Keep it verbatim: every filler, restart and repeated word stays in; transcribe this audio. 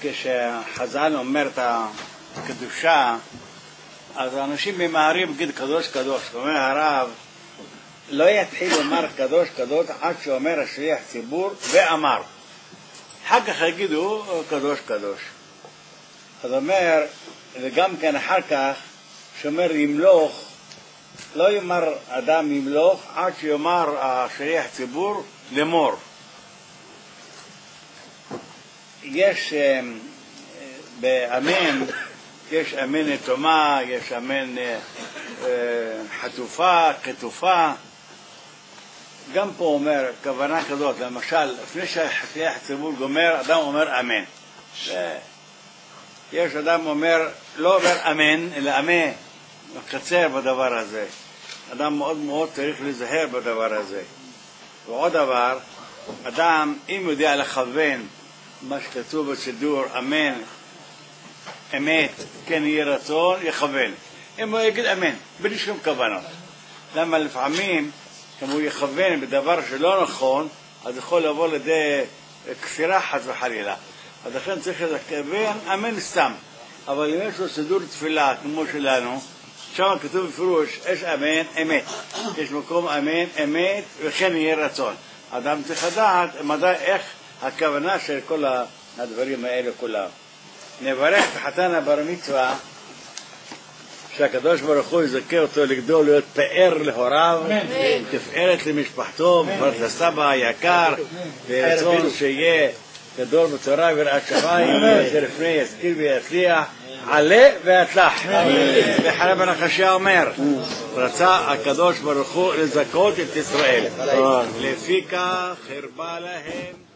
כשחז"ל אומר את הקדושה, אז האנשים ממהרים להגיד קדוש קדוש. אומר הרב, לא יתחיל לומר קדוש קדוש עד שאומר השליח ציבור ואמר. אחר כך יגידו קדוש קדוש. אז אומר, וגם כן אחר כך, שאומר ימלוך, לא יאמר אדם ימלוך עד שיאמר השליח ציבור לאמור. יש באמן, יש אמן תומה, יש אמן חטופה, כתופה. גם פה אומר, כוונה כזאת, למשל, לפני שהשליח ציבור גומר, אדם אומר אמן. יש אדם אומר, לא אומר אמן, אלא אמן, מקצר בדבר הזה. אדם מאוד מאוד צריך להיזהר בדבר הזה. ועוד דבר, אדם, אם יודע לכוון מה שכתוב בסידור, אמן, אמת, כן יהיה רצון, יכוון. אם הוא יגיד אמן, בלי שום כוונות. למה לפעמים, אם הוא יכוון בדבר שלא נכון, אז יכול לבוא לידי כפירה חס וחלילה. אז לכן צריך לכוון אמן סתם. אבל אם יש לו סידור תפילה כמו שלנו, שם כתוב בפירוש, יש אמן, אמת. יש מקום אמן, אמת, וכן יהיה רצון. אדם צריך לדעת איך הכוונה של כל הדברים האלה כולם. נברך את חתן הבר מצווה, שהקדוש ברוך הוא יזכה אותו לגדול להיות פאר להוריו, תפארת למשפחתו, בפרט לסבא היקר, ורצון שיהיה גדול בתורה ויראת שמיים, שלפני ישכיל ויצליח, עלה והצלח. וחרב הנחשיה אומר, רצה הקדוש ברוך הוא לזכות את ישראל, לפי כך הרבה להם